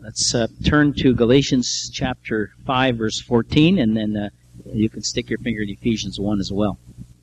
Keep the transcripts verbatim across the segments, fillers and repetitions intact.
Let's uh, turn to Galatians chapter five, verse fourteen, and then uh, you can stick your finger in Ephesians one as well.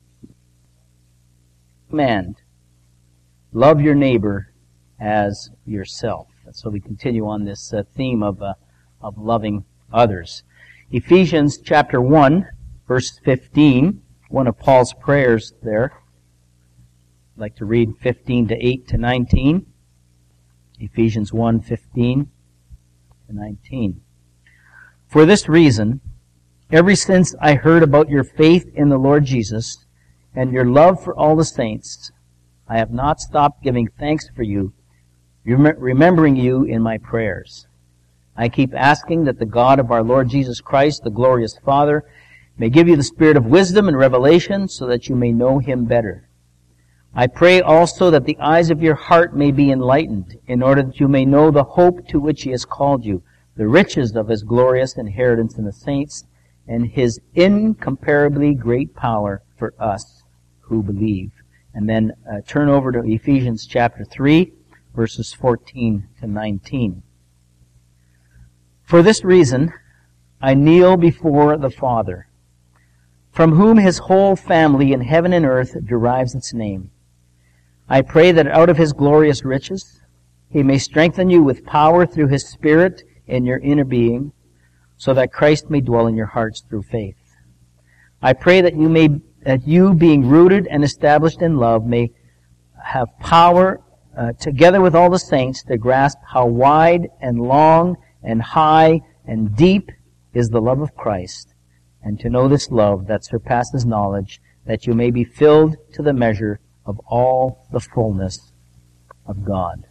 Command, love your neighbor as yourself. And so we continue on this uh, theme of uh, of loving others. Ephesians chapter one, verse fifteen, one of Paul's prayers there. I'd like to read fifteen to eight to nineteen. Ephesians one, fifteen to nineteen. For this reason, ever since I heard about your faith in the Lord Jesus and your love for all the saints, I have not stopped giving thanks for you, remembering you in my prayers. I keep asking that the God of our Lord Jesus Christ, the glorious Father, may give you the spirit of wisdom and revelation so that you may know Him better. I pray also that the eyes of your heart may be enlightened, in order that you may know the hope to which He has called you, the riches of His glorious inheritance in the saints, and His incomparably great power for us who believe. And then uh, turn over to Ephesians chapter three, verses fourteen to nineteen. For this reason, I kneel before the Father, from whom His whole family in heaven and earth derives its name. I pray that out of His glorious riches, He may strengthen you with power through His Spirit in your inner being, so that Christ may dwell in your hearts through faith. I pray that you may, that you, being rooted and established in love, may have power, uh, together with all the saints, to grasp how wide and long and high and deep is the love of Christ, and to know this love that surpasses knowledge, that you may be filled to the measure of all the fullness of God.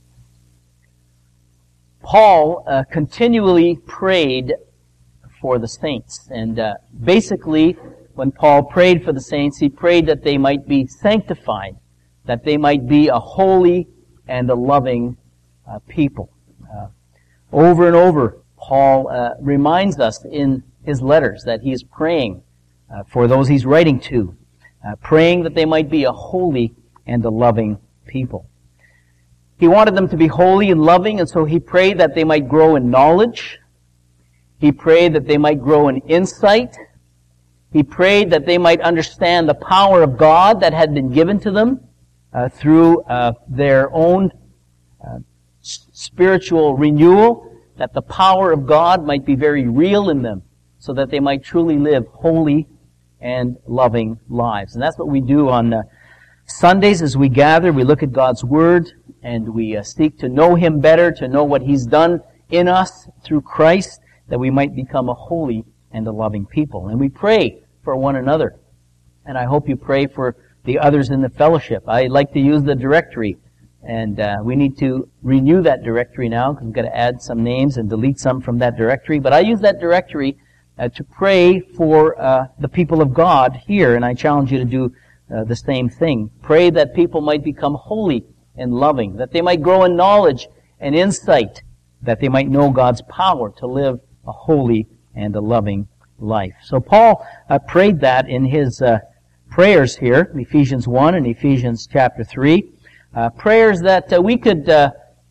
Paul uh, continually prayed for the saints. And uh, basically, when Paul prayed for the saints, he prayed that they might be sanctified, that they might be a holy and a loving uh, people. Uh, over and over, Paul uh, reminds us in his letters that he is praying uh, for those he's writing to, Uh, praying that they might be a holy and a loving people. He wanted them to be holy and loving, and so he prayed that they might grow in knowledge. He prayed that they might grow in insight. He prayed that they might understand the power of God that had been given to them uh, through uh, their own uh, spiritual renewal, that the power of God might be very real in them, so that they might truly live holy and loving lives. And that's what we do on uh, Sundays as we gather. We look at God's Word and we uh, seek to know Him better, to know what He's done in us through Christ, that we might become a holy and a loving people. And we pray for one another. And I hope you pray for the others in the fellowship. I like to use the directory, and uh, we need to renew that directory now, because we've got to add some names and delete some from that directory. But I use that directory Uh, to pray for uh, the people of God here, and I challenge you to do uh, the same thing. Pray that people might become holy and loving, that they might grow in knowledge and insight, that they might know God's power to live a holy and a loving life. So Paul uh, prayed that in his uh, prayers here, Ephesians one and Ephesians chapter three, uh, prayers that uh, we could uh,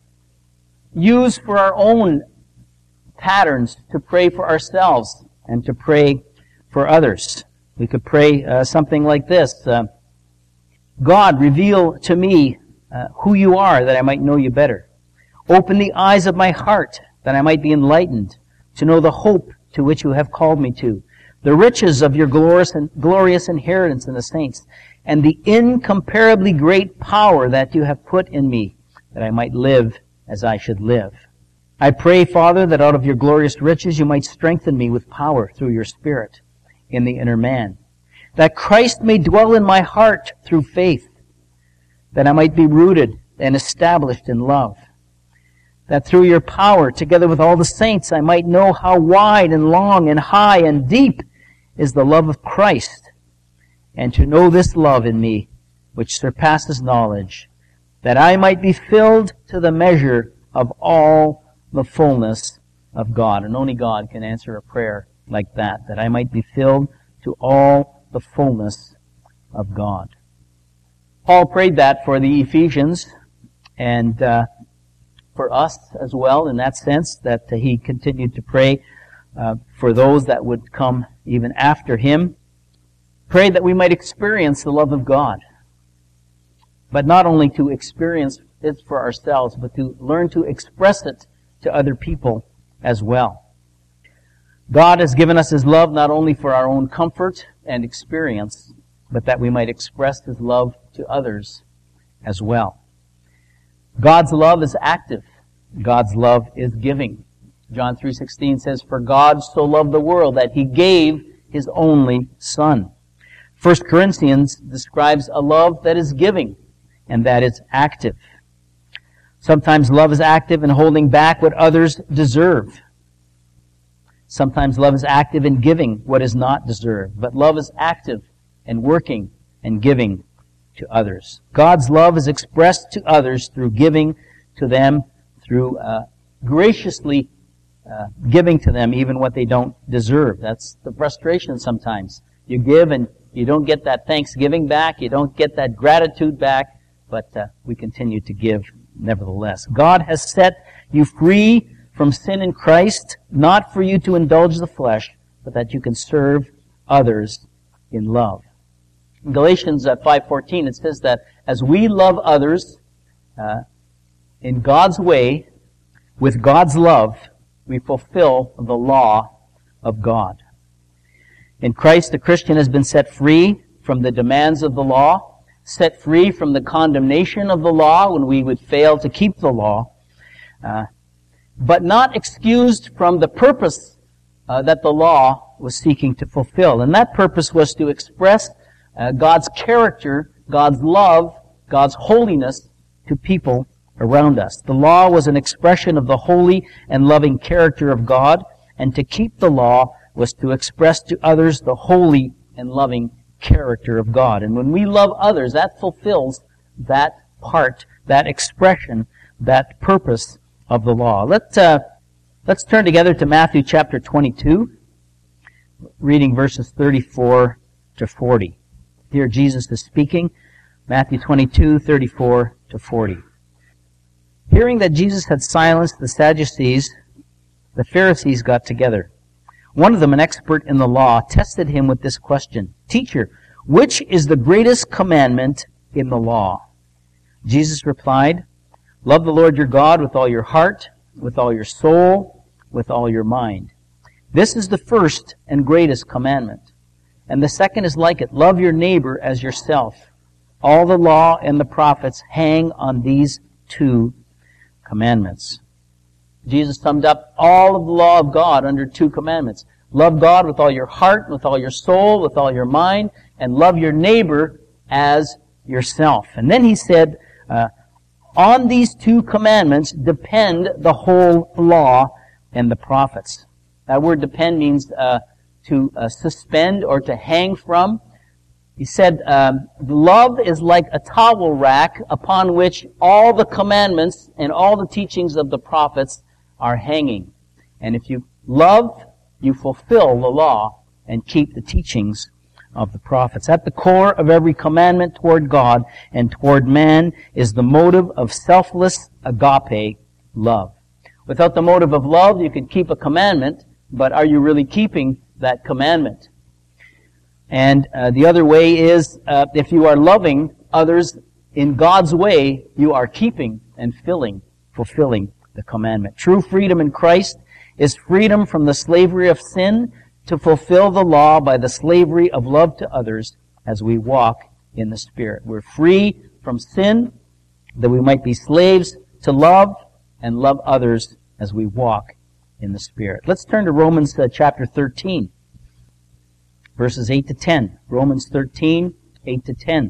use for our own patterns to pray for ourselves and to pray for others. We could pray uh, something like this. Uh, God, reveal to me uh, who you are, that I might know you better. Open the eyes of my heart, that I might be enlightened, to know the hope to which you have called me to, the riches of your glorious, and glorious inheritance in the saints, and the incomparably great power that you have put in me, that I might live as I should live. I pray, Father, that out of your glorious riches you might strengthen me with power through your Spirit in the inner man, that Christ may dwell in my heart through faith, that I might be rooted and established in love, that through your power, together with all the saints, I might know how wide and long and high and deep is the love of Christ, and to know this love in me, which surpasses knowledge, that I might be filled to the measure of all the fullness of God. And only God can answer a prayer like that, that I might be filled to all the fullness of God. Paul prayed that for the Ephesians, and uh, for us as well in that sense, that uh, he continued to pray uh, for those that would come even after him. Prayed that we might experience the love of God. But not only to experience it for ourselves, but to learn to express it to other people as well. God has given us His love not only for our own comfort and experience, but that we might express His love to others as well. God's love is active. God's love is giving. John three sixteen says, "For God so loved the world that He gave His only Son." First Corinthians describes a love that is giving and that is active. Sometimes love is active in holding back what others deserve. Sometimes love is active in giving what is not deserved. But love is active in working and giving to others. God's love is expressed to others through giving to them, through uh, graciously uh, giving to them even what they don't deserve. That's the frustration sometimes. You give and you don't get that thanksgiving back, you don't get that gratitude back, but uh, we continue to give nevertheless. God has set you free from sin in Christ, not for you to indulge the flesh, but that you can serve others in love. In Galatians uh, five fourteen, it says that as we love others uh, in God's way, with God's love, we fulfill the law of God. In Christ, the Christian has been set free from the demands of the law, set free from the condemnation of the law when we would fail to keep the law, uh, but not excused from the purpose uh, that the law was seeking to fulfill. And that purpose was to express uh, God's character, God's love, God's holiness to people around us. The law was an expression of the holy and loving character of God, and to keep the law was to express to others the holy and loving character of God. And when we love others, that fulfills that part, that expression, that purpose of the law. Let's, uh, let's turn together to Matthew chapter twenty-two, reading verses thirty-four to forty. Here Jesus is speaking, Matthew twenty-two, thirty-four to forty. Hearing that Jesus had silenced the Sadducees, the Pharisees got together. One of them, an expert in the law, tested him with this question: "Teacher, which is the greatest commandment in the law?" Jesus replied, "Love the Lord your God with all your heart, with all your soul, with all your mind. This is the first and greatest commandment. And the second is like it: love your neighbor as yourself. All the law and the prophets hang on these two commandments." Jesus summed up all of the law of God under two commandments. Love God with all your heart, with all your soul, with all your mind, and love your neighbor as yourself. And then he said, uh, on these two commandments depend the whole law and the prophets. That word depend means uh, to uh, suspend or to hang from. He said, um, love is like a towel rack upon which all the commandments and all the teachings of the prophets are hanging. And if you love, you fulfill the law and keep the teachings of the prophets. At the core of every commandment toward God and toward man is the motive of selfless agape love. Without the motive of love, you could keep a commandment, but are you really keeping that commandment? And uh, the other way is, uh, if you are loving others in God's way, you are keeping and filling, fulfilling the commandment. True freedom in Christ is freedom from the slavery of sin to fulfill the law by the slavery of love to others as we walk in the Spirit. We're free from sin that we might be slaves to love and love others as we walk in the Spirit. Let's turn to Romans uh, chapter thirteen, verses eight to ten. Romans thirteen, eight to ten.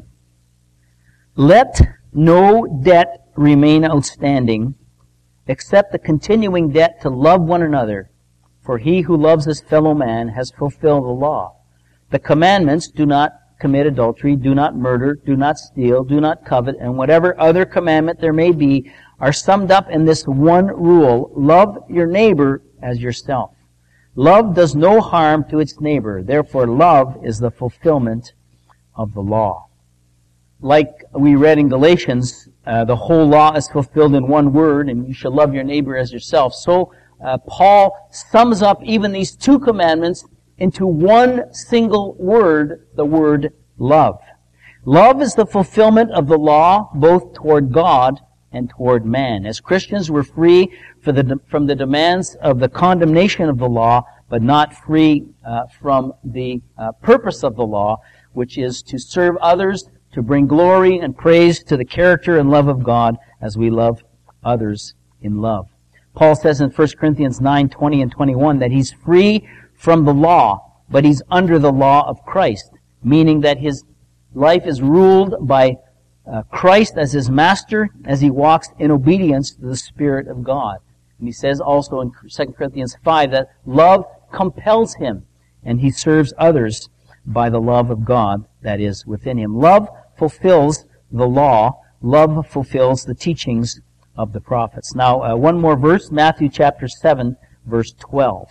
"Let no debt remain outstanding, except the continuing debt to love one another. For he who loves his fellow man has fulfilled the law. The commandments: do not commit adultery, do not murder, do not steal, do not covet, and whatever other commandment there may be, are summed up in this one rule: love your neighbor as yourself. Love does no harm to its neighbor. Therefore, love is the fulfillment of the law." like we read in Galatians, uh, the whole law is fulfilled in one word, and you shall love your neighbor as yourself. So uh, Paul sums up even these two commandments into one single word, the word love. Love is the fulfillment of the law both toward God and toward man. As Christians, we're free for the, from the demands of the condemnation of the law, but not free uh, from the uh, purpose of the law, which is to serve others, to bring glory and praise to the character and love of God as we love others in love. Paul says in First Corinthians nine, twenty and twenty-one that he's free from the law, but he's under the law of Christ, meaning that his life is ruled by uh, Christ as his master as he walks in obedience to the Spirit of God. And he says also in Second Corinthians five that love compels him, and he serves others by the love of God that is within him. Love fulfills the law. Love fulfills the teachings of the prophets. Now, uh, one more verse, Matthew chapter seven, verse twelve.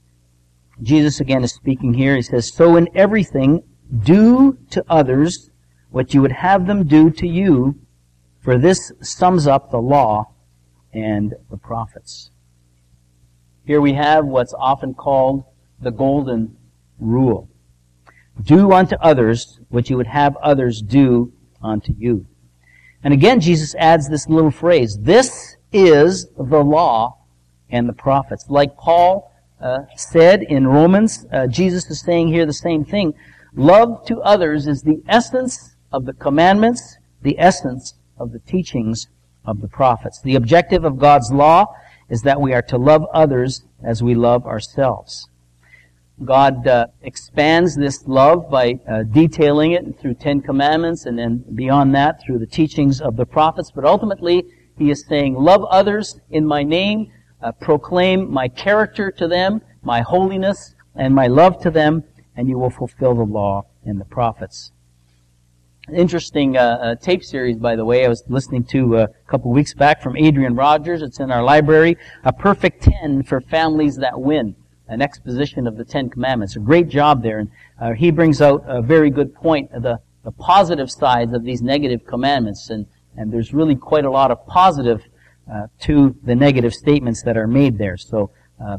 Jesus again is speaking here. He says, "So in everything, do to others what you would have them do to you, for this sums up the law and the prophets." Here we have what's often called the golden rule. Do unto others what you would have others do unto you. And again, Jesus adds this little phrase, this is the law and the prophets. Like Paul uh, said in Romans, uh, Jesus is saying here the same thing. Love to others is the essence of the commandments, the essence of the teachings of the prophets. The objective of God's law is that we are to love others as we love ourselves. God uh, expands this love by uh, detailing it through Ten Commandments and then beyond that through the teachings of the prophets. But ultimately, He is saying, love others in my name, uh, proclaim my character to them, my holiness, and my love to them, and you will fulfill the law and the prophets. An interesting uh, uh, tape series, by the way, I was listening to uh, a couple weeks back from Adrian Rogers. It's in our library, A Perfect Ten for Families That Win. An exposition of the Ten Commandments. A great job there. And uh, he brings out a very good point, the, the positive sides of these negative commandments. And, and there's really quite a lot of positive uh, to the negative statements that are made there. So uh,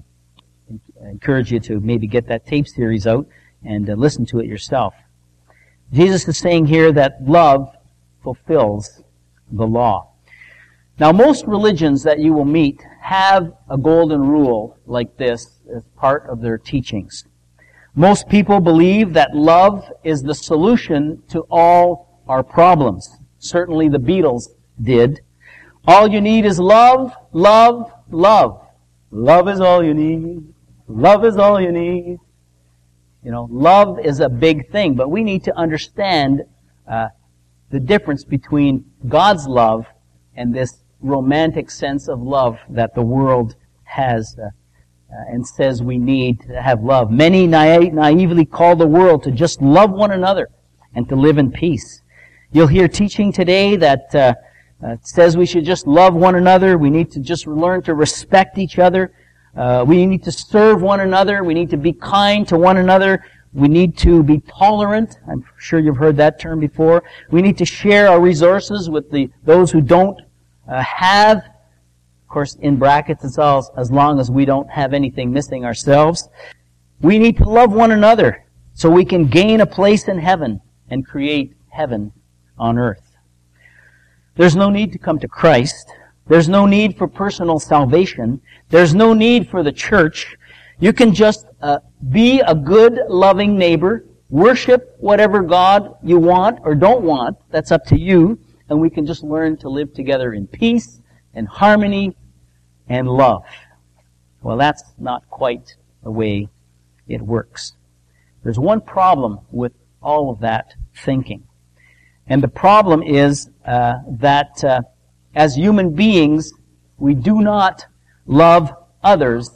I encourage you to maybe get that tape series out and uh, listen to it yourself. Jesus is saying here that love fulfills the law. Now, most religions that you will meet have a golden rule like this as part of their teachings. Most people believe that love is the solution to all our problems. Certainly the Beatles did. All you need is love, love, love. Love is all you need. Love is all you need. You know, love is a big thing, but we need to understand uh, the difference between God's love and this romantic sense of love that the world has uh, uh, and says we need to have love. Many na- naively call the world to just love one another and to live in peace. You'll hear teaching today that uh, uh, says we should just love one another. We need to just learn to respect each other. Uh, we need to serve one another. We need to be kind to one another. We need to be tolerant. I'm sure you've heard that term before. We need to share our resources with the those who don't Uh, have, of course, in brackets, it's all as long as we don't have anything missing ourselves. We need to love one another so we can gain a place in heaven and create heaven on earth. There's no need to come to Christ. There's no need for personal salvation. There's no need for the church. You can just uh, be a good, loving neighbor, worship whatever God you want or don't want. That's up to you. And we can just learn to live together in peace and harmony and love. Well, that's not quite the way it works. There's one problem with all of that thinking. And the problem is uh, that uh, as human beings, we do not love others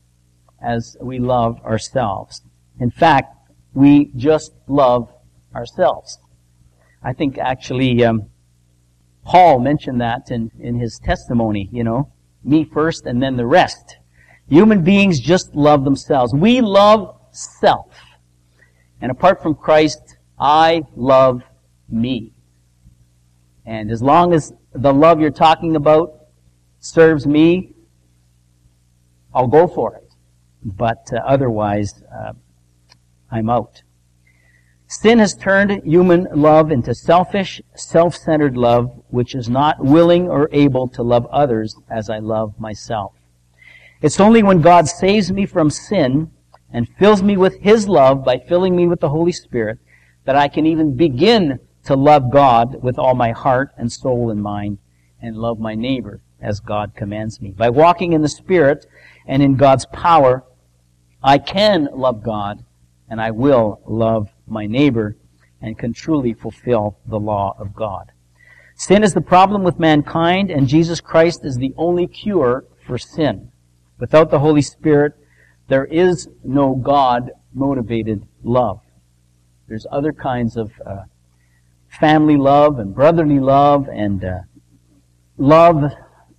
as we love ourselves. In fact, we just love ourselves. I think actually um, Paul mentioned that in, in his testimony, you know, me first and then the rest. Human beings just love themselves. We love self. And apart from Christ, I love me. And as long as the love you're talking about serves me, I'll go for it. But uh, otherwise, uh, I'm out. Sin has turned human love into selfish, self-centered love, which is not willing or able to love others as I love myself. It's only when God saves me from sin and fills me with His love by filling me with the Holy Spirit that I can even begin to love God with all my heart and soul and mind and love my neighbor as God commands me. By walking in the Spirit and in God's power, I can love God and I will love my neighbor and can truly fulfill the law of God. Sin is the problem with mankind, and Jesus Christ is the only cure for sin. Without the Holy Spirit, there is no God-motivated love. There's other kinds of uh, family love and brotherly love and uh, love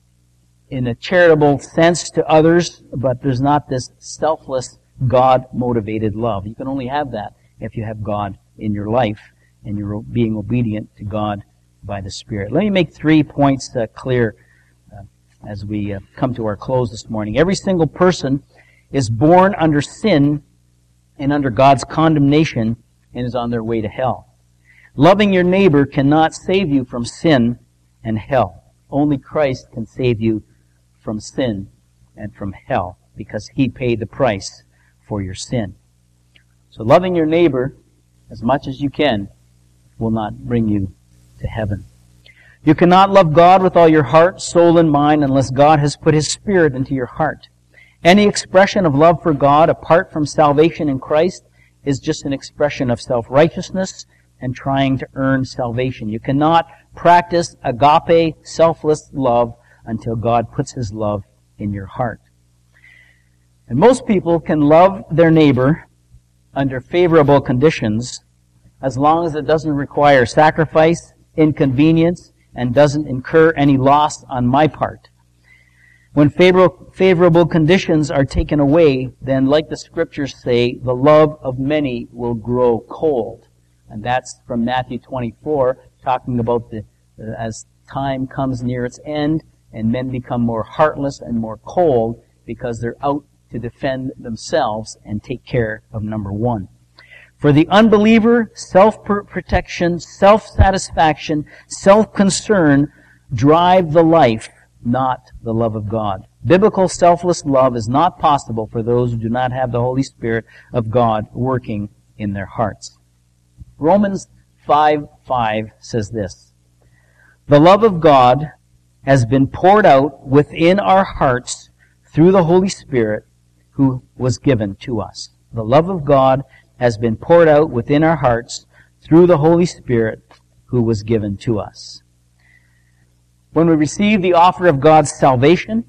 in a charitable sense to others, but there's not this selfless, God-motivated love. You can only have that if you have God in your life and you're being obedient to God by the Spirit. Let me make three points uh, clear uh, as we uh, come to our close this morning. Every single person is born under sin and under God's condemnation and is on their way to hell. Loving your neighbor cannot save you from sin and hell. Only Christ can save you from sin and from hell because He paid the price for your sin. So loving your neighbor as much as you can will not bring you to heaven. You cannot love God with all your heart, soul, and mind unless God has put His Spirit into your heart. Any expression of love for God apart from salvation in Christ is just an expression of self-righteousness and trying to earn salvation. You cannot practice agape, selfless love until God puts His love in your heart. And most people can love their neighbor under favorable conditions as long as it doesn't require sacrifice, inconvenience, and doesn't incur any loss on my part. When favorable, favorable conditions are taken away, then like the Scriptures say, the love of many will grow cold. And that's from Matthew twenty-four, talking about the as time comes near its end and men become more heartless and more cold because they're out to defend themselves and take care of number one. For the unbeliever, self-protection, self-satisfaction, self-concern drive the life, not the love of God. Biblical selfless love is not possible for those who do not have the Holy Spirit of God working in their hearts. Romans five five says this, "The love of God has been poured out within our hearts through the Holy Spirit who was given to us." The love of God has been poured out within our hearts through the Holy Spirit who was given to us. When we receive the offer of God's salvation,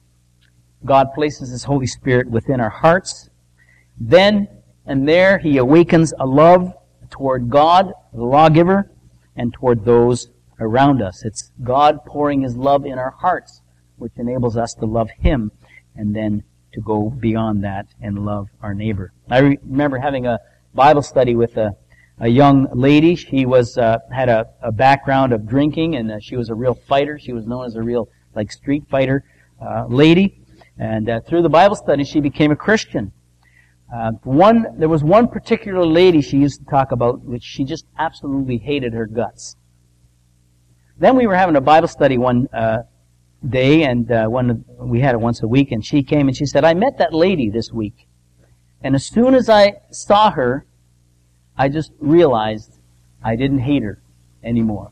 God places His Holy Spirit within our hearts. Then and there He awakens a love toward God, the lawgiver, and toward those around us. It's God pouring His love in our hearts, which enables us to love Him and then to go beyond that and love our neighbor. I re- remember having a Bible study with a, a young lady. She was uh, had a, a background of drinking, and uh, she was a real fighter. She was known as a real like street fighter uh, lady. And uh, through the Bible study, she became a Christian. Uh, one there was one particular lady she used to talk about, which she just absolutely hated her guts. Then we were having a Bible study one uh, day, and uh, one we had it once a week, and she came and she said, "I met that lady this week, and as soon as I saw her, I just realized I didn't hate her anymore."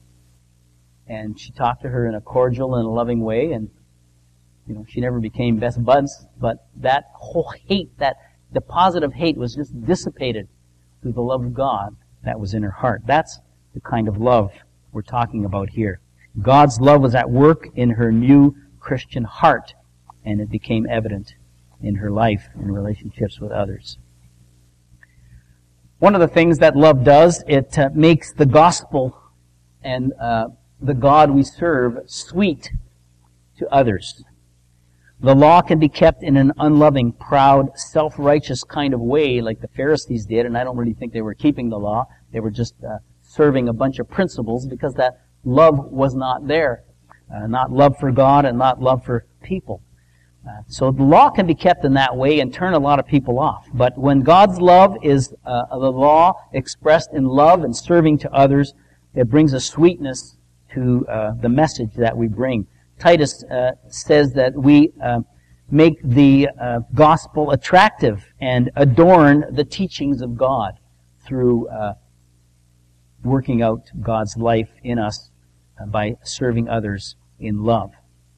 And she talked to her in a cordial and a loving way, and you know, she never became best buds, but that whole hate, that deposit of hate was just dissipated through the love of God that was in her heart. That's the kind of love we're talking about here. God's love was at work in her new Christian heart, and it became evident in her life and relationships with others. One of the things that love does, it uh, makes the gospel and uh, the God we serve sweet to others. The law can be kept in an unloving, proud, self-righteous kind of way like the Pharisees did, and I don't really think they were keeping the law. They were just uh, serving a bunch of principles because that love was not there. Uh, not love for God and not love for people. Uh, so the law can be kept in that way and turn a lot of people off. But when God's love is uh, the law expressed in love and serving to others, it brings a sweetness to uh, the message that we bring. Titus uh, says that we uh, make the uh, gospel attractive and adorn the teachings of God through uh, working out God's life in us uh, by serving others in love.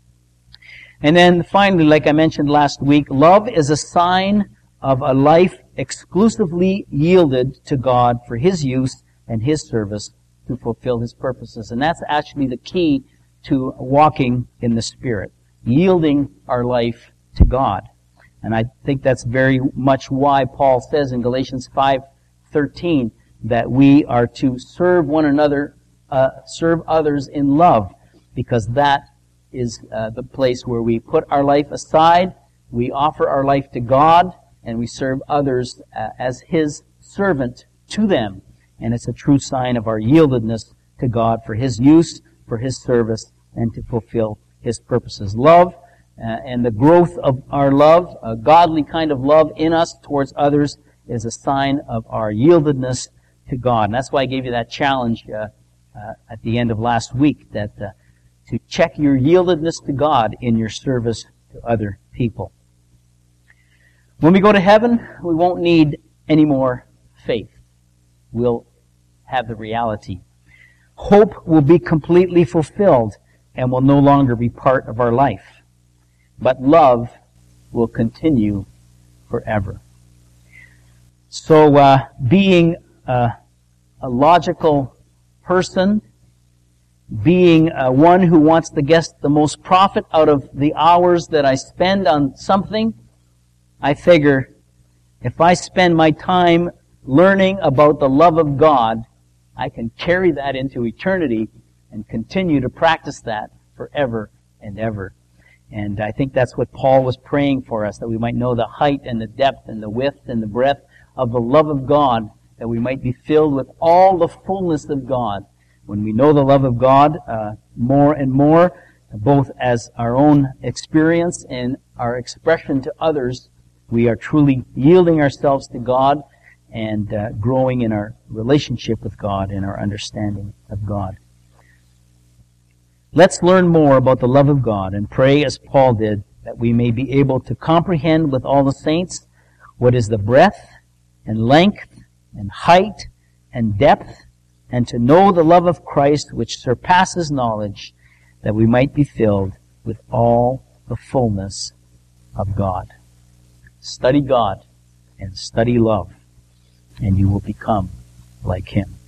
And then finally, like I mentioned last week, love is a sign of a life exclusively yielded to God for His use and His service to fulfill His purposes. And that's actually the key to walking in the Spirit, yielding our life to God. And I think that's very much why Paul says in Galatians five thirteen that we are to serve one another, uh, serve others in love, because that is uh, the place where we put our life aside, we offer our life to God, and we serve others uh, as His servant to them. And it's a true sign of our yieldedness to God for His use, for His service, and to fulfill His purposes. Love uh, and the growth of our love, a godly kind of love in us towards others, is a sign of our yieldedness to God. And that's why I gave you that challenge uh, uh, at the end of last week, that uh, to check your yieldedness to God in your service to other people. When we go to heaven, we won't need any more faith. We'll have the reality. Hope will be completely fulfilled and will no longer be part of our life. But love will continue forever. So, uh, being uh, a logical person, being uh, one who wants to get the most profit out of the hours that I spend on something, I figure if I spend my time learning about the love of God, I can carry that into eternity and continue to practice that forever and ever. And I think that's what Paul was praying for us, that we might know the height and the depth and the width and the breadth of the love of God, that we might be filled with all the fullness of God. When we know the love of God uh, more and more, both as our own experience and our expression to others, we are truly yielding ourselves to God and uh, growing in our relationship with God and our understanding of God. Let's learn more about the love of God and pray as Paul did, that we may be able to comprehend with all the saints what is the breadth and length and height and depth, and to know the love of Christ which surpasses knowledge, that we might be filled with all the fullness of God. Study God and study love, and you will become like Him.